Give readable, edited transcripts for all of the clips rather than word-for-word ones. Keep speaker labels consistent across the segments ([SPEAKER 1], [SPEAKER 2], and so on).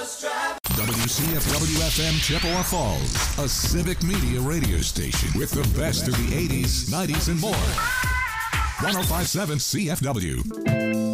[SPEAKER 1] WCFW-FM Chippewa Falls, a civic media radio station with the best of the 80s, 90s, and more. 105.7 CFW.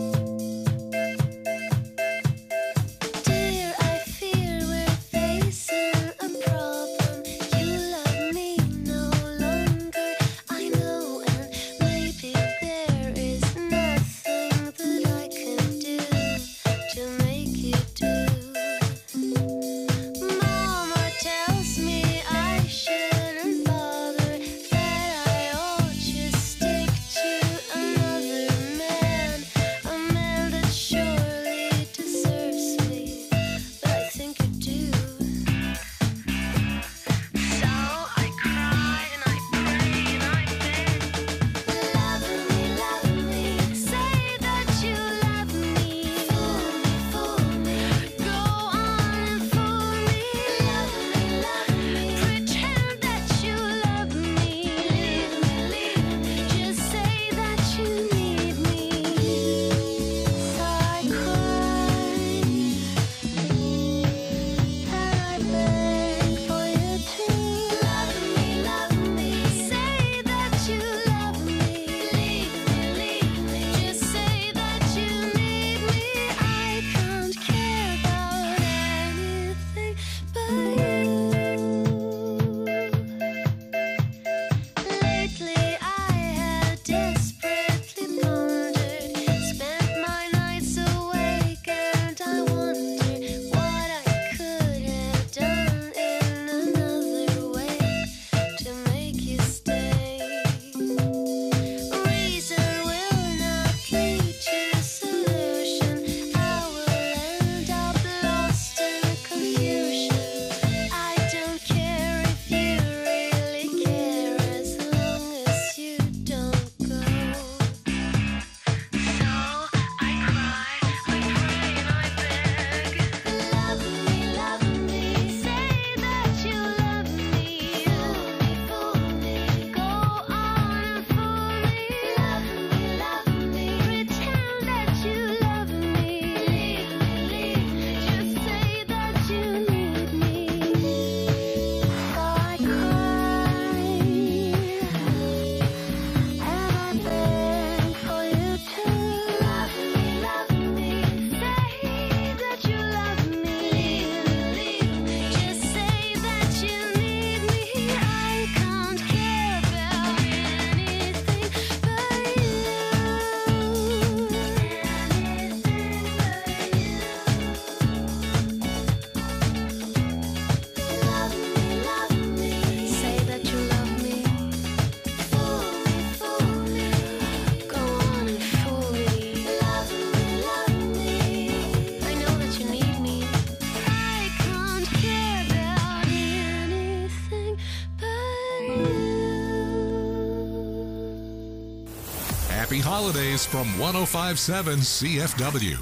[SPEAKER 2] Happy holidays from 105.7 CFW.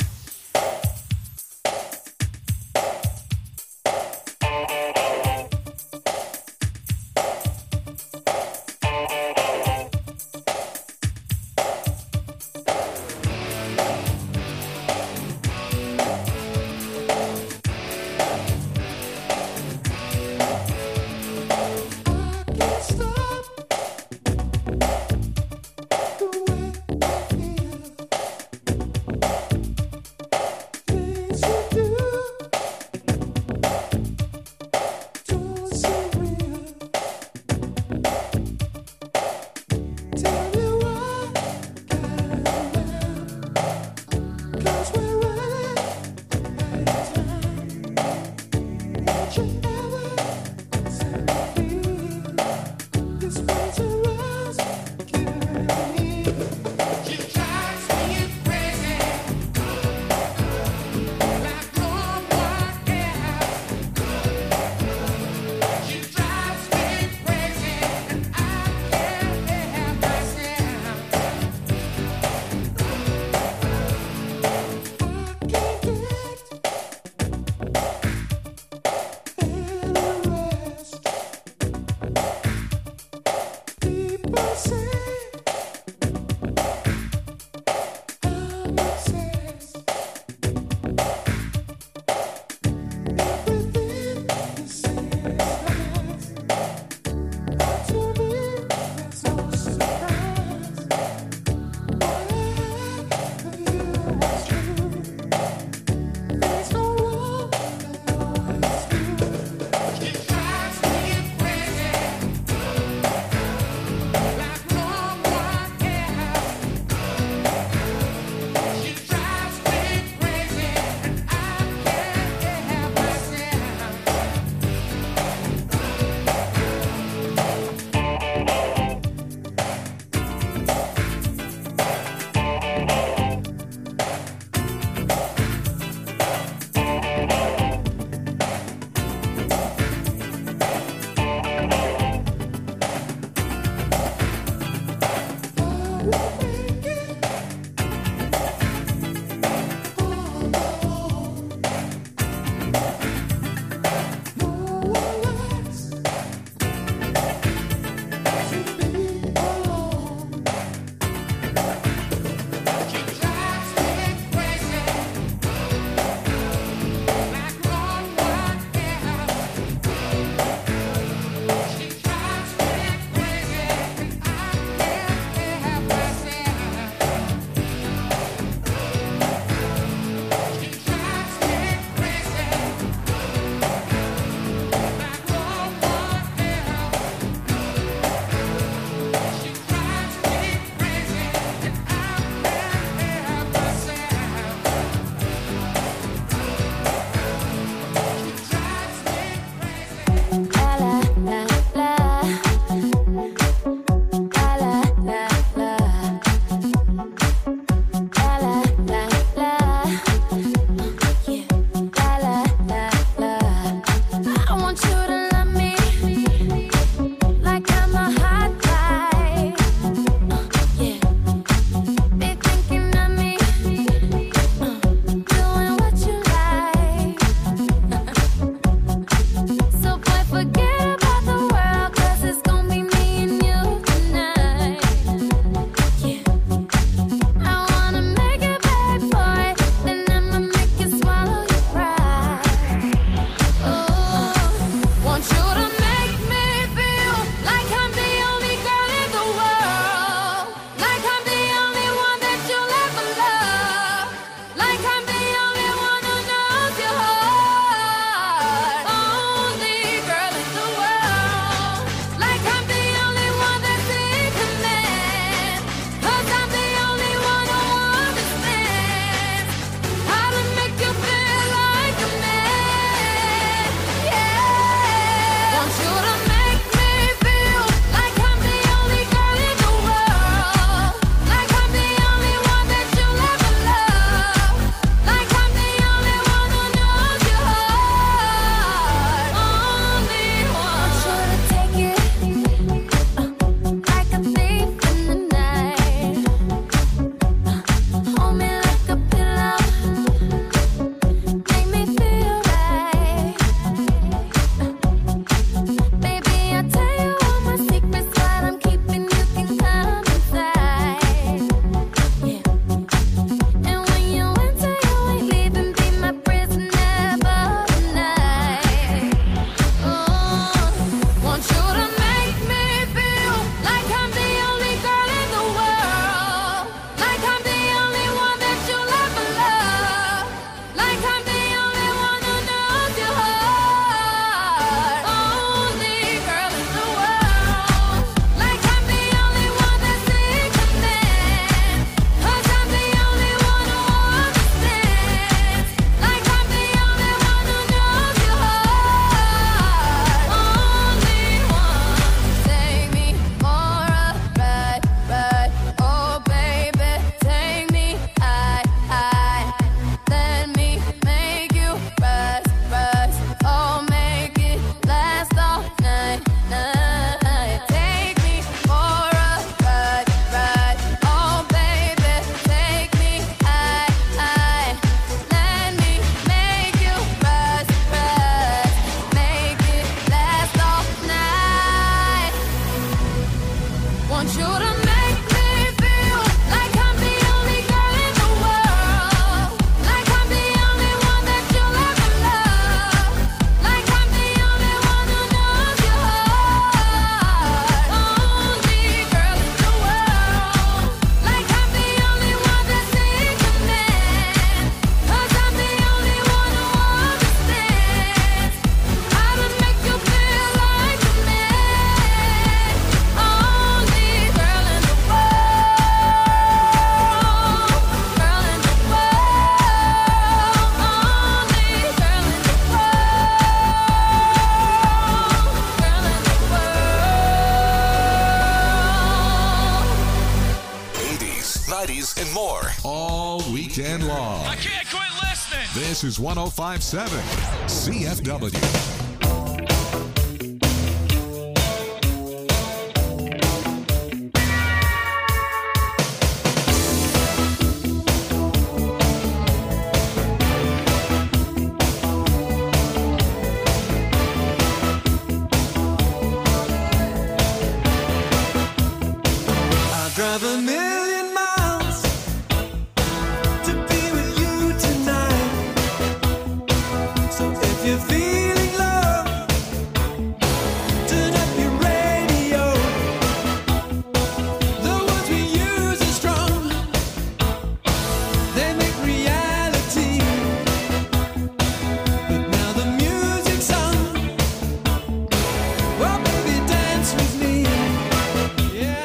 [SPEAKER 1] This is 105.7 CFW.
[SPEAKER 3] Drive a million miles to be with you tonight. So if you're feeling love, turn up your radio. The words we use are strong, they make reality. But now the music's on. Well, baby, dance with me. Yeah.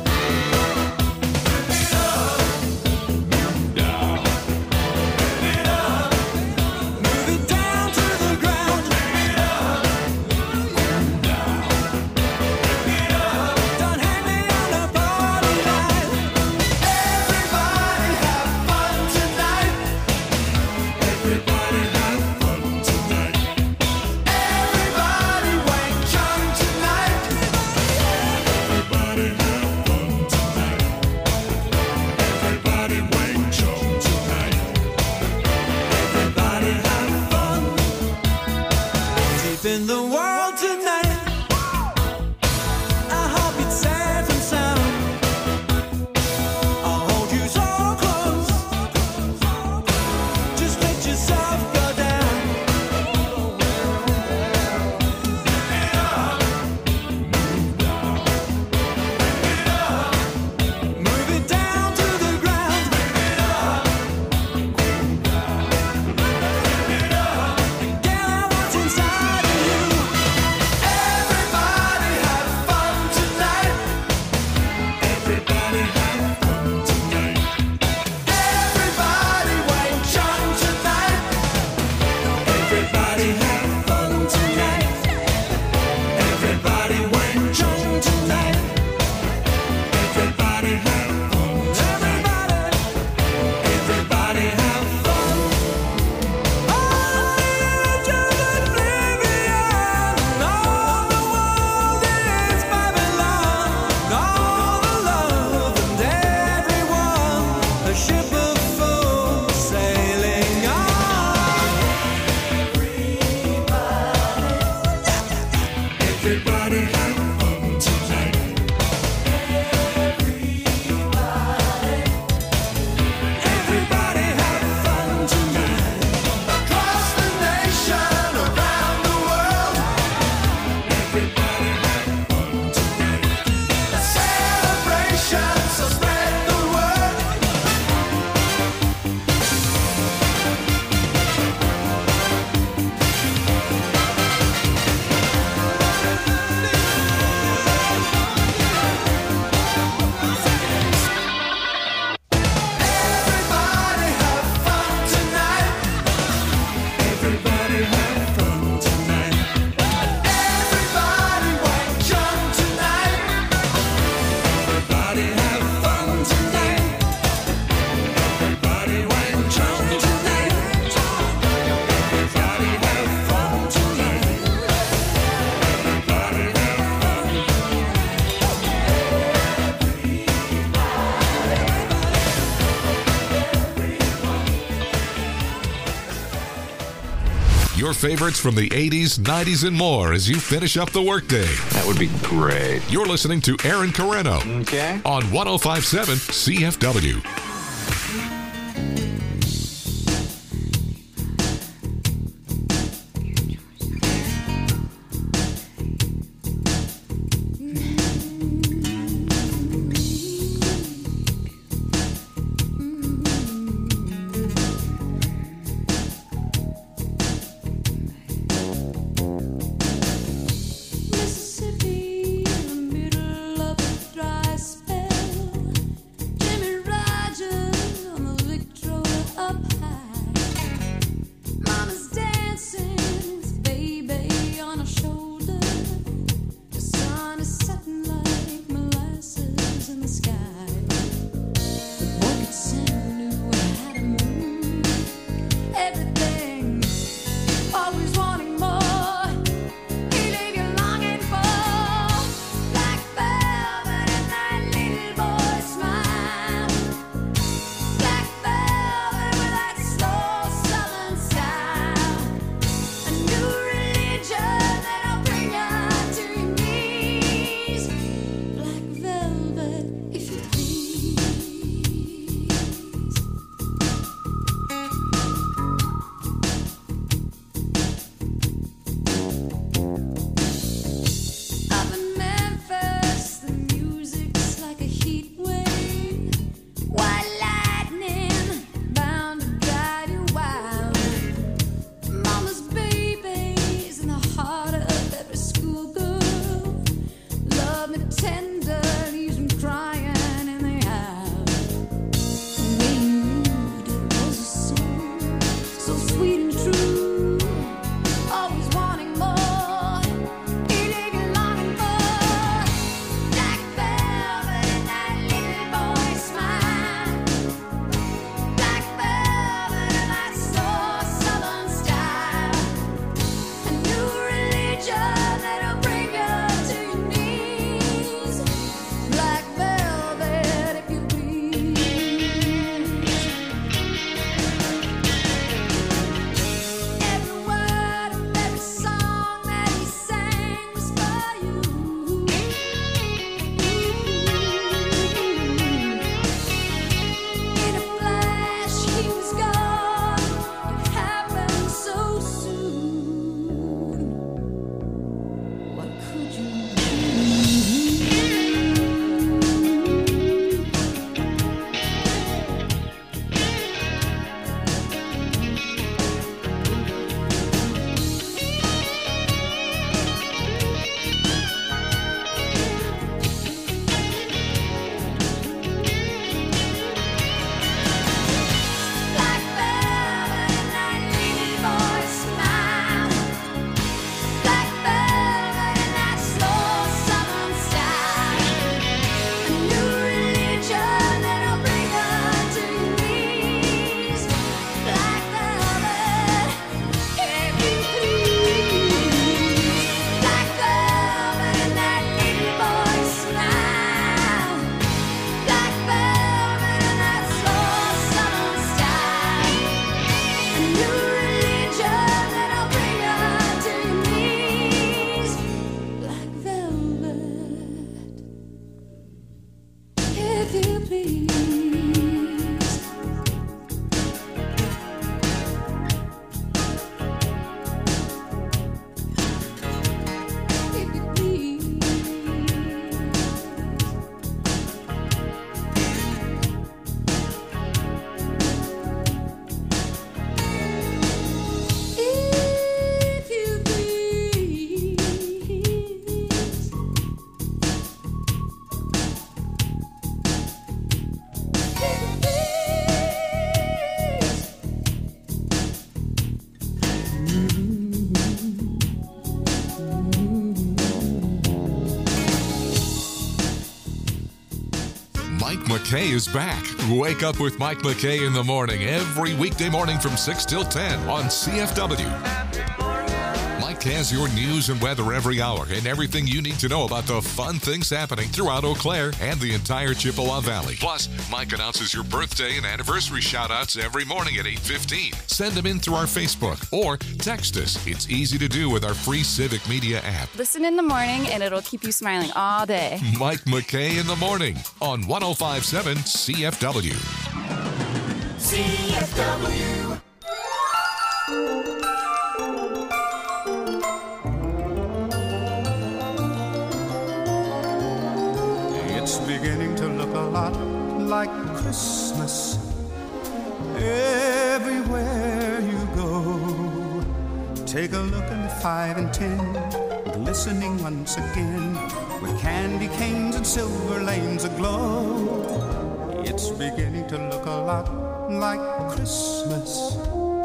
[SPEAKER 3] In the world tonight, I hope it's safe and sound. I'll hold you so close, just let yourself go down. Move it down to the ground. Get out what's inside.
[SPEAKER 1] Your favorites from the 80s, 90s, and more as you finish up the workday.
[SPEAKER 4] That would be great.
[SPEAKER 1] You're listening to Aaron Carreno
[SPEAKER 4] Okay.
[SPEAKER 1] on 105.7 CFW.
[SPEAKER 5] Mississippi in the middle of a dry spell. Jimmy Rogers
[SPEAKER 2] McKay is back. Wake up with Mike McKay in the morning every weekday morning from 6 till 10 on CFW. Mike has your news and weather every hour and everything you need to know about the fun things happening throughout Eau Claire and the entire Chippewa Valley. Plus, Mike announces your birthday and anniversary shout-outs every morning at 8:15. Send them in through our Facebook or text us. It's easy to do with our free Civic Media app.
[SPEAKER 4] Listen in the morning and it'll keep you smiling all day.
[SPEAKER 2] Mike McKay in the morning on 105.7 CFW.
[SPEAKER 3] CFW. It's beginning to look a lot like Christmas everywhere you go. Take a look in the 5 and 10, glistening once again, with candy canes and silver lanes aglow. It's beginning to look a lot like Christmas,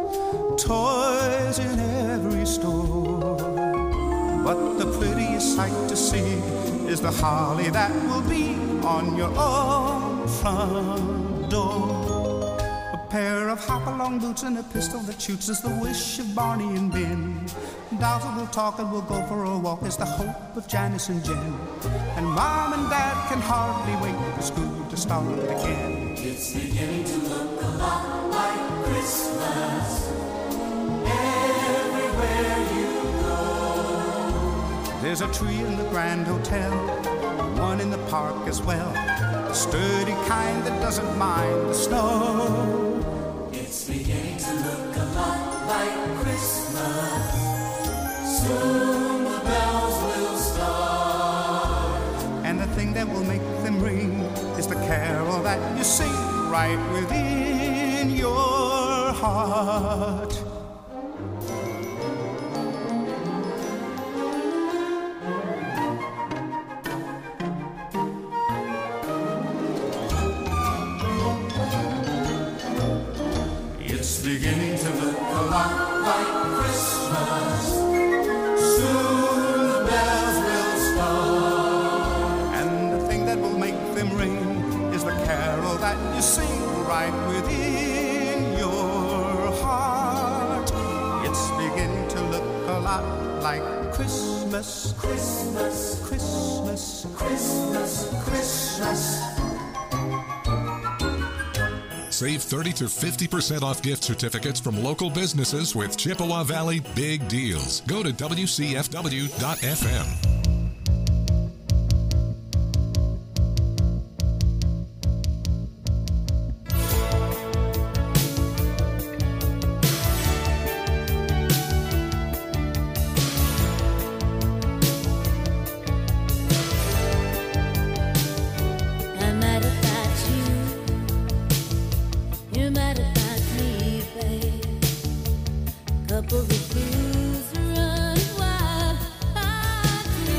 [SPEAKER 3] toys in every store. But the prettiest sight to see is the holly that will be on your own front door. A pair of hop-along boots and a pistol that shoots is the wish of Barney and Ben. Dolls that will talk and will go for a walk is the hope of Janice and Jen. And Mom and Dad can hardly wait for school to start again. It's beginning to look a lot like Christmas everywhere you go. There's a tree in the Grand Hotel, one in the park as well, a sturdy kind that doesn't mind the snow. It's beginning to look a lot like Christmas. Soon the bells will start, and the thing that will make them ring is the carol that you sing right within your heart. It's beginning to look a lot like Christmas. Soon the bells will start, and the thing that will make them ring is the carol that you sing right within your heart. It's beginning to look a lot like Christmas, Christmas, Christmas, Christmas, Christmas.
[SPEAKER 2] Save 30 to 50% off gift certificates from local businesses with Chippewa Valley Big Deals. Go to WCFW.FM.
[SPEAKER 5] Couple of blues run wild.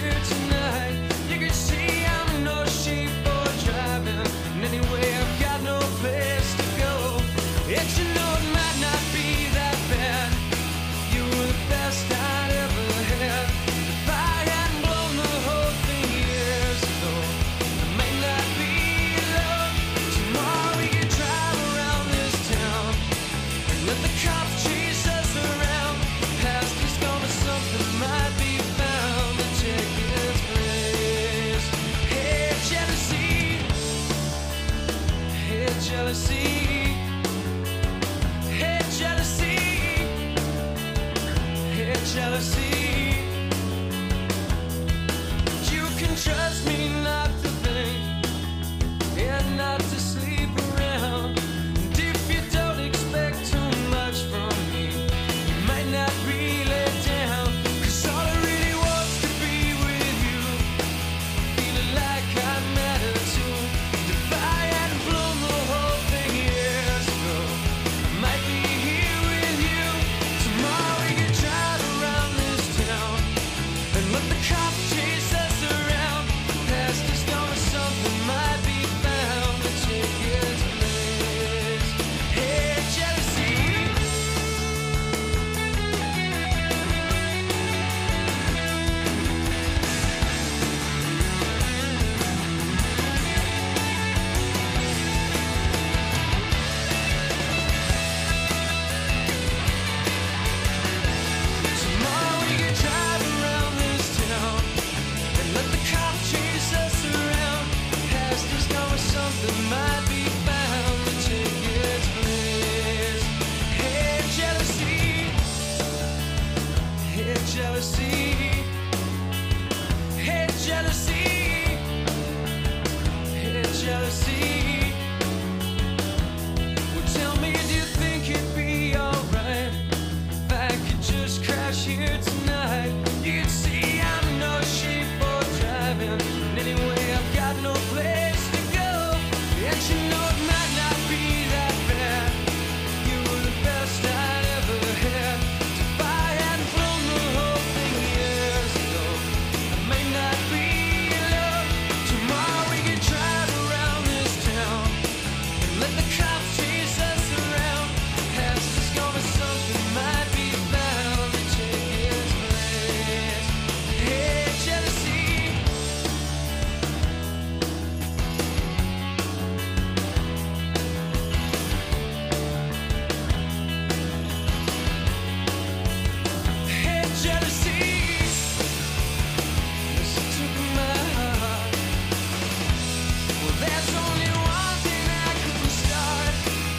[SPEAKER 5] here tonight. You can see I'm no sheep for driving, and anyway I've got no place to go. And you know it might not be that bad. You were the best I'd ever had. If I hadn't blown the whole thing years ago, it may not be love. Tomorrow we can drive around this town and let the cops chase us around. Past is gone, but something might be found to take its place. Hey, jealousy. Hey, jealousy. Hey, jealousy. Hey, jealousy. You can trust me not to think and not to sleep around. And if you don't expect too much from me, you might not really down. 'Cause all I really wants to be with you, feeling like I matter too. If I hadn't blown the whole thing years ago, I might be here with you. Tomorrow we can drive around this town and let the cops chase us around. Past is gone, but something might be found to take its place. Hey, jealousy. Tomorrow we can drive around this town and let the cops chase us around. Past is gone, but something might be found to take its place. Hey, jealousy. Hey, jealousy. Hey, jealousy. Hey, jealousy. Well, tell me, do you think it'd be alright if I could just crash here tonight? You can see I'm no sheep for driving, and anyway I've got no place to go. And you know it might not be that bad. You were the best I'd ever had. If I hadn't blown the whole thing years ago, I may not be love. Tomorrow we can drive around this town and let the cops chase us around. Past is gone, but something might be found to take its place. Hey, jealousy. Hey, jealousy. Listen to my heart. Well, there's only one thing I couldn't start.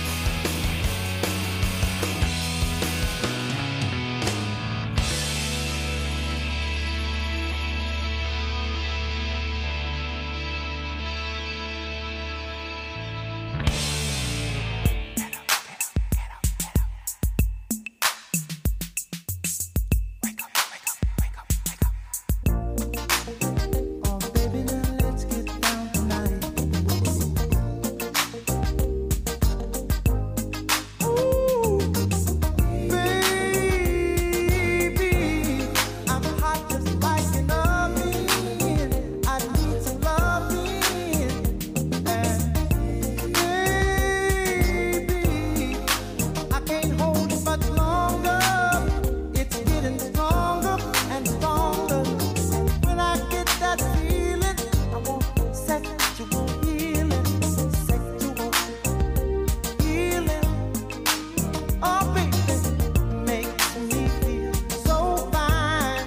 [SPEAKER 6] Oh, baby, now let's get down tonight. Ooh, baby, I'm hot just like an oven. I need some loving, and baby, I can't hold it much longer. It's getting stronger and stronger. When I get that feeling, I want sexual healing, sexual healing. Oh, baby, makes me feel so fine.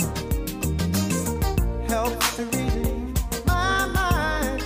[SPEAKER 6] Helps to relieve my mind.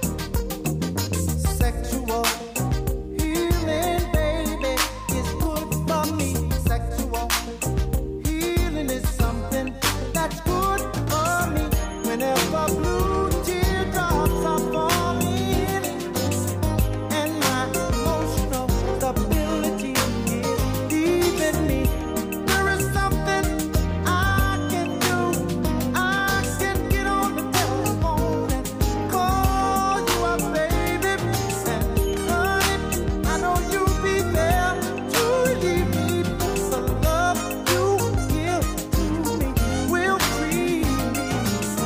[SPEAKER 6] Sexual healing, baby, is good for me. Sexual healing is something that's good for me. Whenever blue teardrops are falling and my emotional stability is leaving me, there is something I can do. I can get on the telephone and call you up, baby. And honey, I know you'll be there to relieve me. The love you give to me will free me.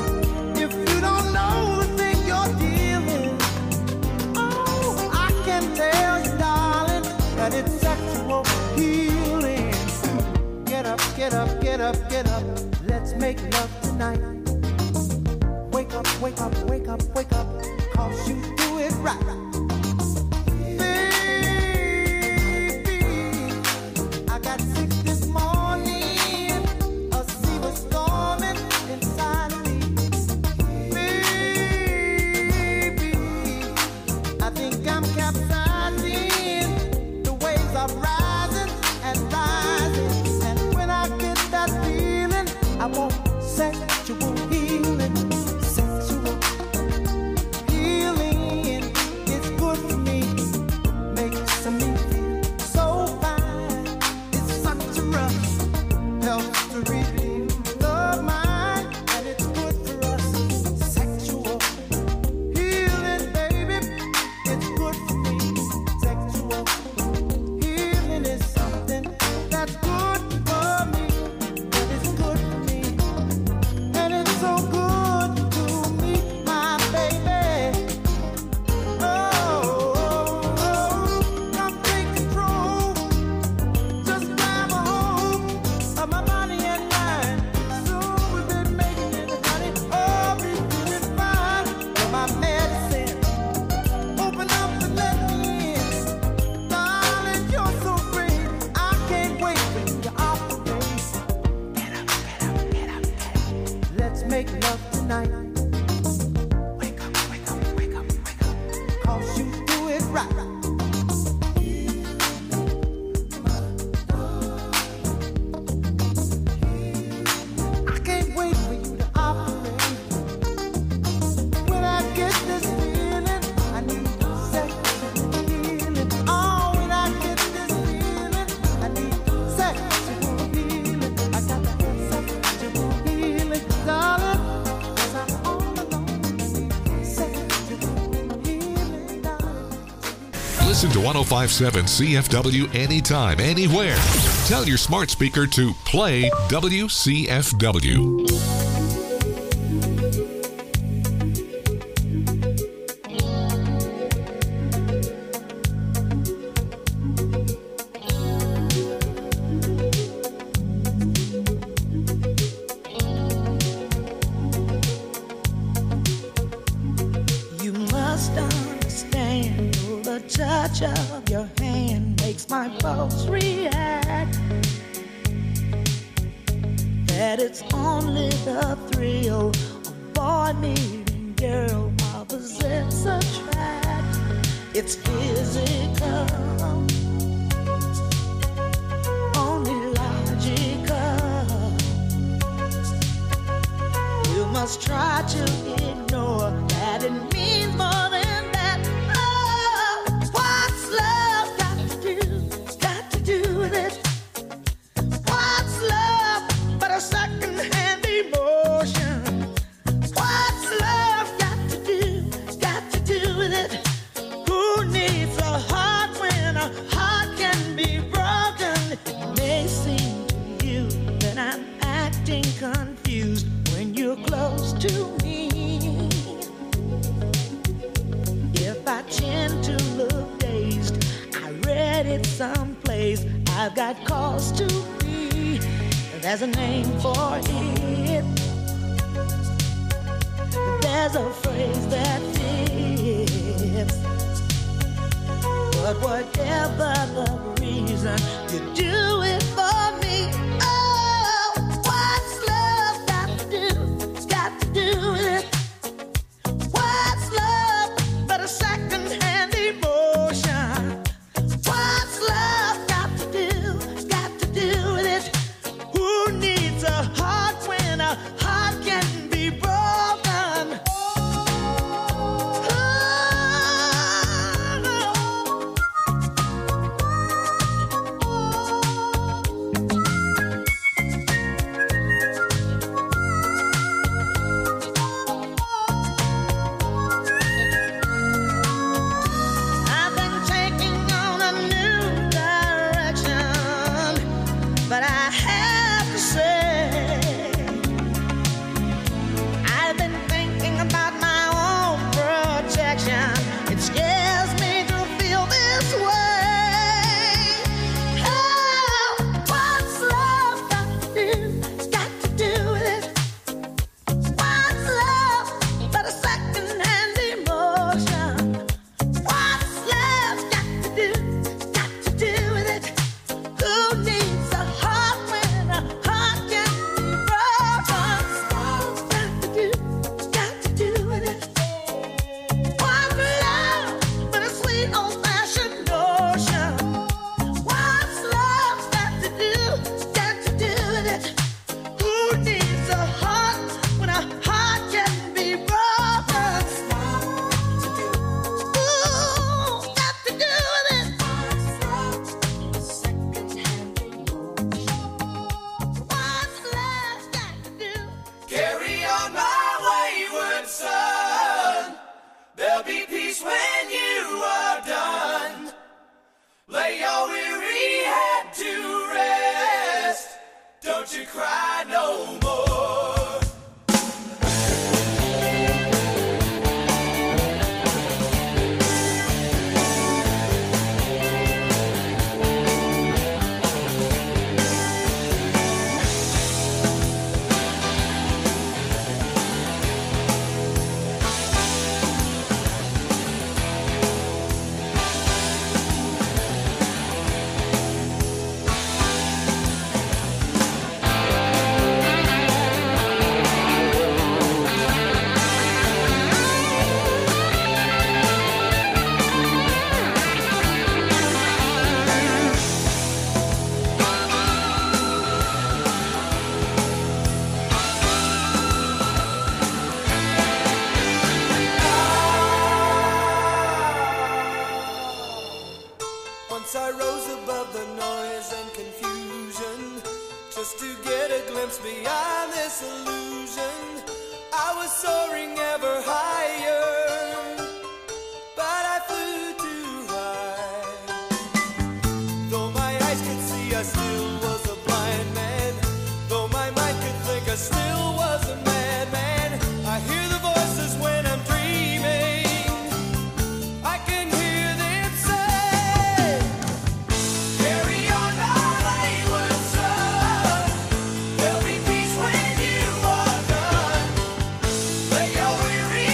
[SPEAKER 6] get up, get up, get up. Let's make love tonight. Wake up, wake up, wake up, wake up. 'Cause you do it right. Baby, I got sick this morning. A sea was storming inside of me. Baby, I think I'm capsizing. The waves are rising and rising. And when I get that feeling, I want sexual healing. Sexual healing is good for me. Makes me feel so fine. It's such a rush. Helps to redeem the mind. And it's good for us. Sexual healing, baby. It's good for me. Sexual healing is something that's good for me. And it's good for me. And it's so good to meet my baby. Come take control. Just grab a hold of my body and mind. Soon we'll be making it, honey. Oh, be feeling fine. You're my medicine. Open up and let me in. Darling, you're so great. I can't wait for you to operate. Get up, get up, get up, get up. Let's make love tonight. Wake up, wake up, wake up, wake up. 'Cause you do it right. I can't wait for you to operate. When I get this feeling, I need sexual healing. Oh, when I get this feeling, I need sexual healing. I got to have sexual healing, darling. 'Cause I'm all alone. Sexual healing, darling.
[SPEAKER 2] Listen to 1057 CFW anytime, anywhere. Tell your smart speaker to play WCFW.
[SPEAKER 7] You must understand the touch of your hand makes my pulse react. That it's only the thrill of boy meeting girl opposites attract. It's physical, only logical. You must try to ignore that it means more than that. Oh, what's love got to do with it? What's love but a second-hand emotion? What's love got to do with it? Who needs a heart when a heart can be broken? It may seem to you that I'm acting confused when you're close to me. If I tend to look dazed, I read it someplace. I've got cause to be. There's a name for it. There's a phrase that fits. But whatever the reason, you do it for me. Oh, what's love got to do with it? What's love but a second-hand emotion? What's love got to do with it? Who needs a heart when a heart can be broken? Oh,
[SPEAKER 5] There'll be peace when you are done. Lay your weary head to rest. Don't you cry no more. Once I rose above the noise and confusion, just to get a glimpse beyond this illusion. I was soaring ever higher, but I flew too high. Though my eyes could see, I still was a blind man. Though my mind could think, I still was a madman. I hear the voices when I'm dreaming. I can hear them say, carry on our wayward son. There'll be peace when you are done. Lay your weary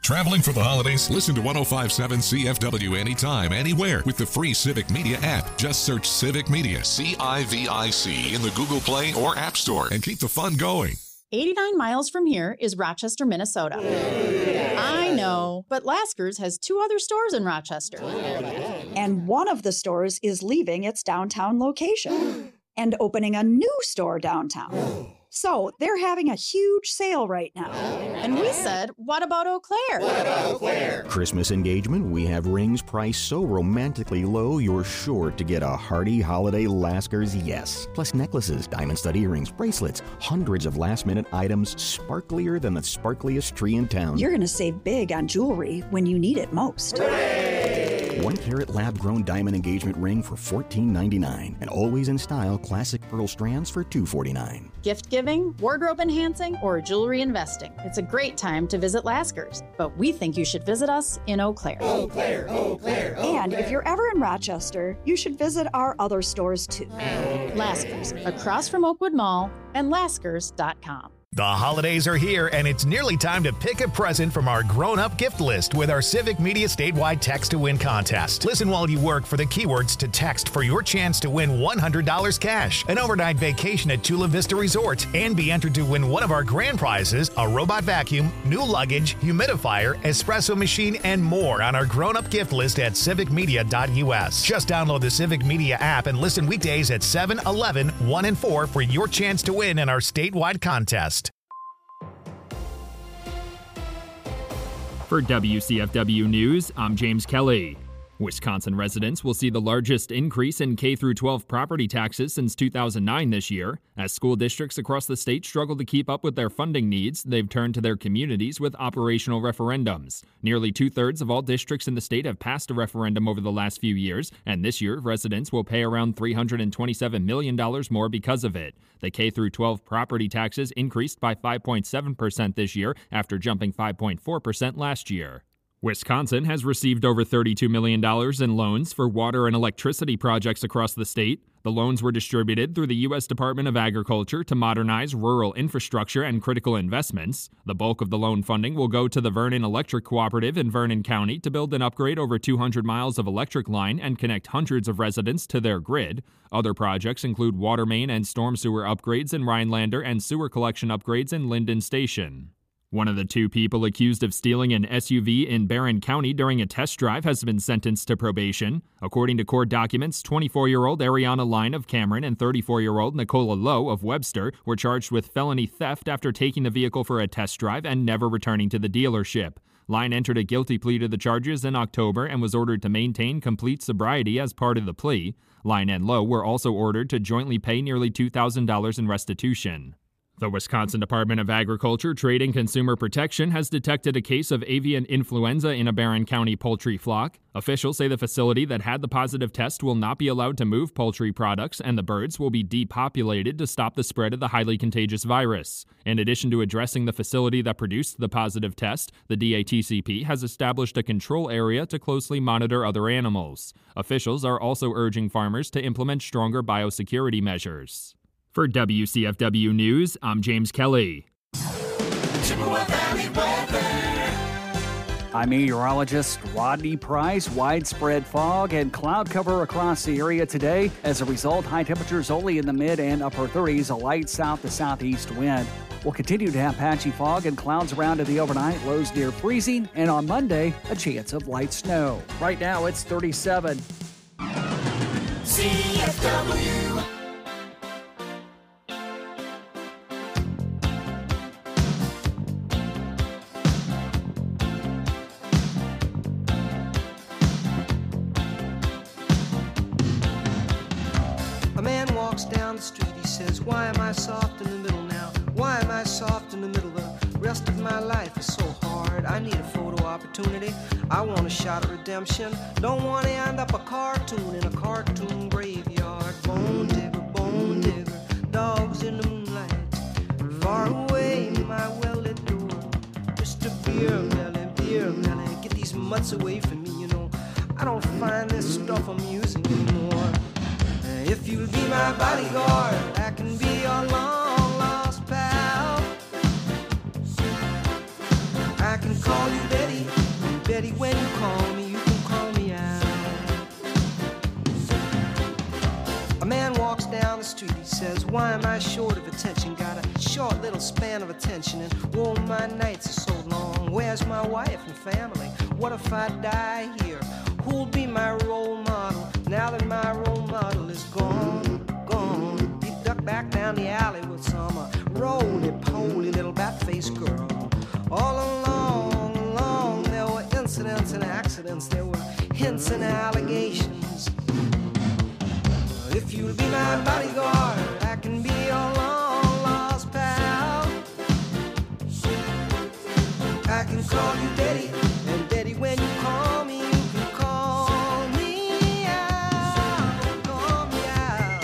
[SPEAKER 2] Traveling for the holidays? Listen to 105.7 CFW anytime, anywhere with the free Civic Media app. Just search Civic Media, CIVIC, in the Google Play or App Store and keep the fun going.
[SPEAKER 8] 89 miles from here is Rochester, Minnesota. I know, but Lasker's has 2 other stores in Rochester.
[SPEAKER 9] And one of the stores is leaving its downtown location and opening a new store downtown. So they're having a huge sale right now.
[SPEAKER 8] And we said, what about Eau Claire?
[SPEAKER 10] Christmas engagement, we have rings priced so romantically low, you're sure to get a hearty holiday Lasker's yes. Plus necklaces, diamond stud earrings, bracelets, hundreds of last-minute items, sparklier than the sparkliest tree in town.
[SPEAKER 9] You're going to save big on jewelry when you need it most.
[SPEAKER 10] 1-carat lab-grown diamond engagement ring for $14.99. And always in style classic pearl strands for $2.49.
[SPEAKER 8] Gift giving, wardrobe enhancing, or jewelry investing. It's a great time to visit Lasker's, but we think you should visit us in Eau Claire.
[SPEAKER 6] Eau Claire, Eau Claire, Eau
[SPEAKER 9] And if you're ever in Rochester, you should visit our other stores too.
[SPEAKER 8] Lasker's, across from Oakwood Mall, and laskers.com.
[SPEAKER 11] The holidays are here, and it's nearly time to pick a present from our grown-up gift list with our Civic Media statewide Text to Win contest. Listen while you work for the keywords to text for your chance to win $100 cash, an overnight vacation at Chula Vista Resort, and be entered to win one of our grand prizes, a robot vacuum, new luggage, humidifier, espresso machine, and more on our grown-up gift list at civicmedia.us. Just download the Civic Media app and listen weekdays at 7, 11, 1, and 4 for your chance to win in our statewide contest.
[SPEAKER 12] For WCFW News, I'm James Kelly. Wisconsin residents will see the largest increase in K-12 property taxes since 2009 this year. As school districts across the state struggle to keep up with their funding needs, they've turned to their communities with operational referendums. Nearly 2/3 of all districts in the state have passed a referendum over the last few years, and this year residents will pay around $327 million more because of it. The K-12 property taxes increased by 5.7% this year after jumping 5.4% last year. Wisconsin has received over $32 million in loans for water and electricity projects across the state. The loans were distributed through the U.S. Department of Agriculture to modernize rural infrastructure and critical investments. The bulk of the loan funding will go to the Vernon Electric Cooperative in Vernon County to build and upgrade over 200 miles of electric line and connect hundreds of residents to their grid. Other projects include water main and storm sewer upgrades in Rhinelander and sewer collection upgrades in Linden Station. One of the 2 people accused of stealing an SUV in Barron County during a test drive has been sentenced to probation. According to court documents, 24-year-old Ariana Line of Cameron and 34-year-old Nicola Lowe of Webster were charged with felony theft after taking the vehicle for a test drive and never returning to the dealership. Line entered a guilty plea to the charges in October and was ordered to maintain complete sobriety as part of the plea. Line and Lowe were also ordered to jointly pay nearly $2,000 in restitution. The Wisconsin Department of Agriculture, Trade and Consumer Protection has detected a case of avian influenza in a Barron County poultry flock. Officials say the facility that had the positive test will not be allowed to move poultry products, and the birds will be depopulated to stop the spread of the highly contagious virus. In addition to addressing the facility that produced the positive test, the DATCP has established a control area to closely monitor other animals. Officials are also urging farmers to implement stronger biosecurity measures. For WCFW News, I'm James Kelly.
[SPEAKER 13] I'm meteorologist Rodney Price. Widespread fog and cloud cover across the area today. As a result, high temperatures only in the mid and upper 30s, a light south to southeast wind. We'll continue to have patchy fog and clouds around in the overnight, lows near freezing, and on Monday, a chance of light snow. Right now, it's 37.
[SPEAKER 6] CFW.
[SPEAKER 5] A man walks down the street, he says, why am I soft in the middle now? Why am I soft in the middle? The rest of my life is so hard. I need a photo opportunity. I want a shot of redemption. Don't want to end up a cartoon in a cartoon graveyard. Bone digger, dogs in the moonlight. Far away, my well-lit door. Mr. Beer Melly, get these mutts away from me, you know. I don't find this stuff amusing anymore. If you'll be my bodyguard, I can be your long-lost pal. I can call you Betty
[SPEAKER 14] down the street, he says, why am I short of attention? Got a short little span of attention, and oh, my nights are so long. Where's my wife and family? What if I die here? Who'll be my role model now that my role model is gone, gone? He ducked back down the alley with some roly-poly little bat-faced girl. All along, there were incidents and accidents, there were hints and allegations. If you'll be my bodyguard, I can be your long-lost pal. I can call you Daddy, and Daddy, when you call me, you can call me out, call me out.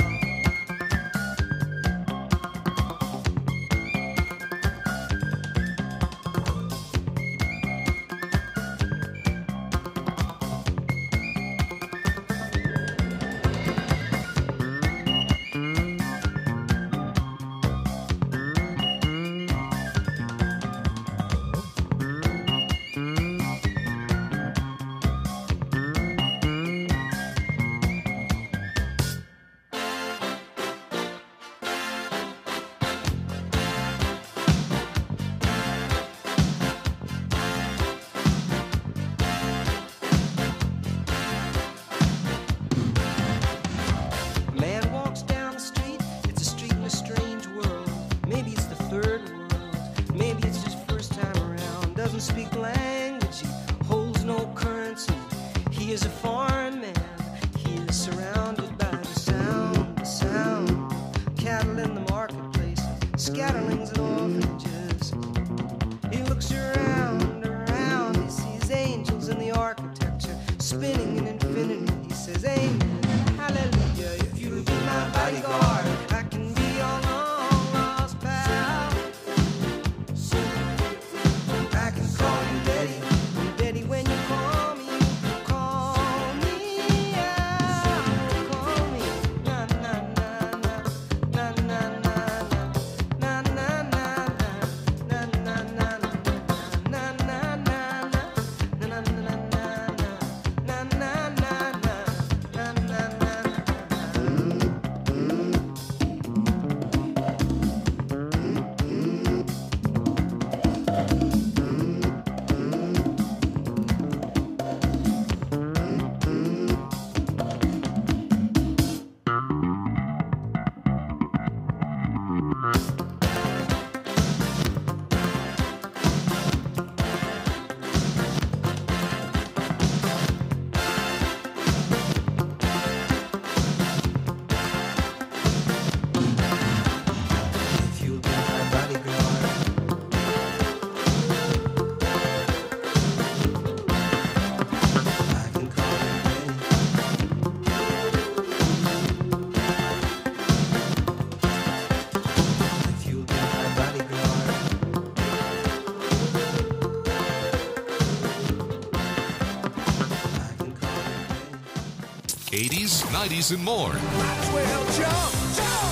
[SPEAKER 2] '80s, '90s, and more.
[SPEAKER 5] Might as well jump, jump.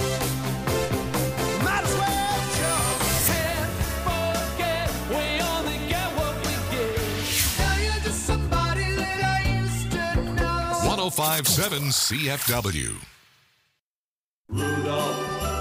[SPEAKER 5] Might as well jump. Can't forget, we only get what we get. Now you're just somebody that I used to know.
[SPEAKER 2] 105.7 CFW.
[SPEAKER 5] Rudolph.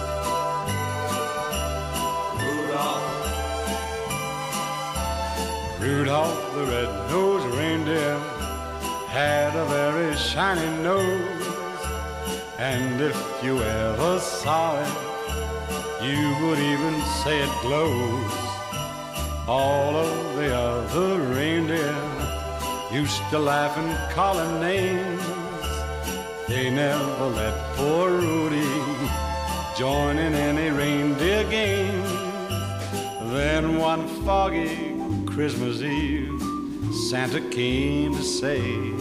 [SPEAKER 15] Rudolph the red-nosed reindeer had a very shiny nose, and if you ever saw it, you would even say it glows. All of the other reindeer used to laugh and call him names. They never let poor Rudy join in any reindeer games. Then one foggy Christmas Eve, Santa came to say,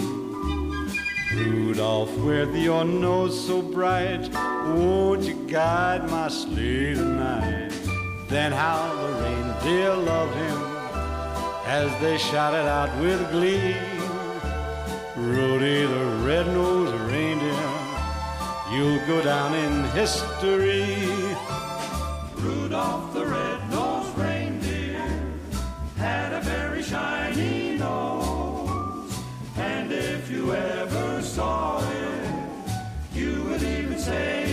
[SPEAKER 15] Rudolph, with your nose so bright, won't you guide my sleigh tonight? Then how the reindeer loved him as they shouted out with glee, Rudy the red-nosed reindeer, you'll go down in history.
[SPEAKER 5] Rudolph the red-nosed reindeer had a very shiny nose, and if you ever saw it, you would even say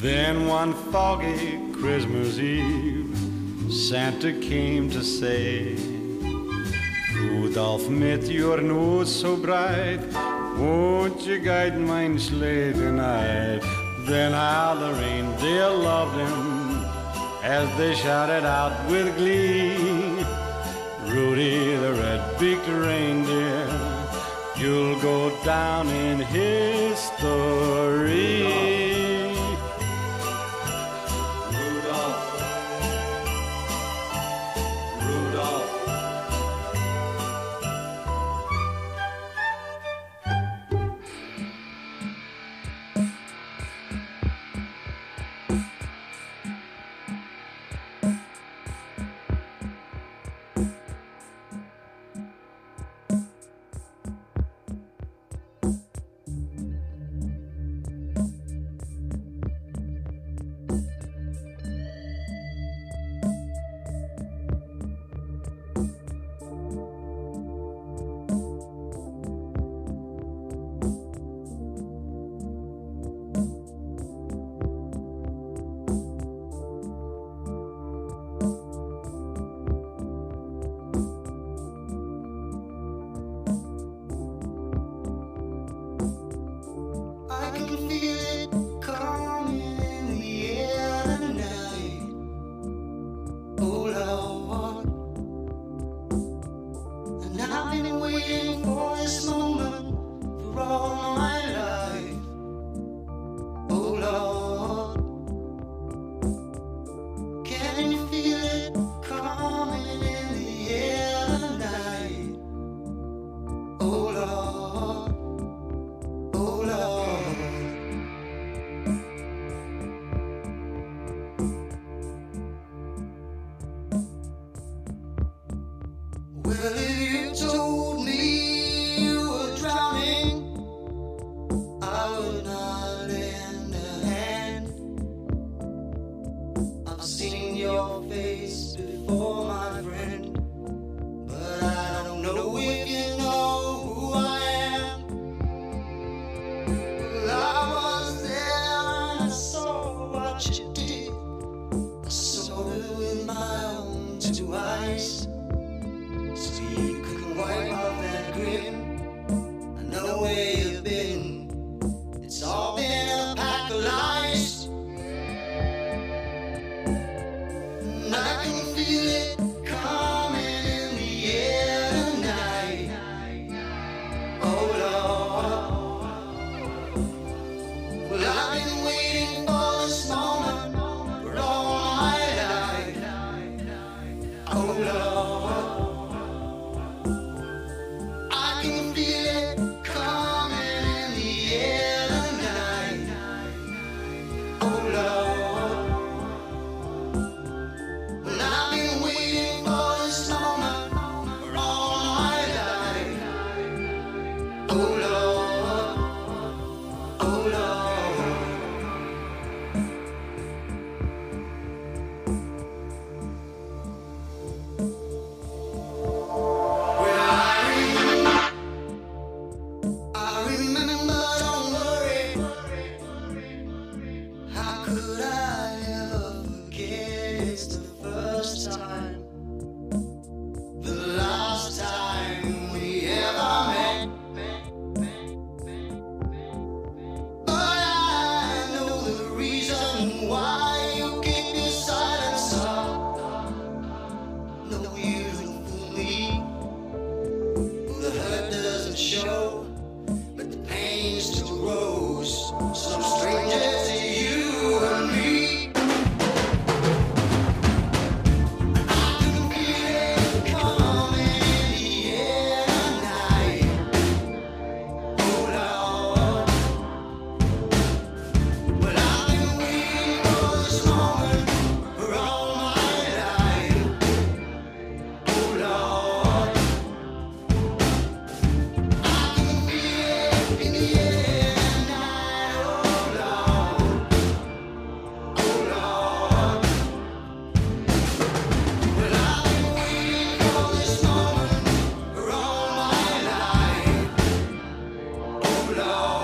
[SPEAKER 15] Then one foggy Christmas Eve, Santa came to say, Rudolph, mit your nose so bright, won't you guide my sleigh tonight? Then how the reindeer loved him as they shouted out with glee, Rudy the red-beaked reindeer, you'll go down in history.
[SPEAKER 5] Lord.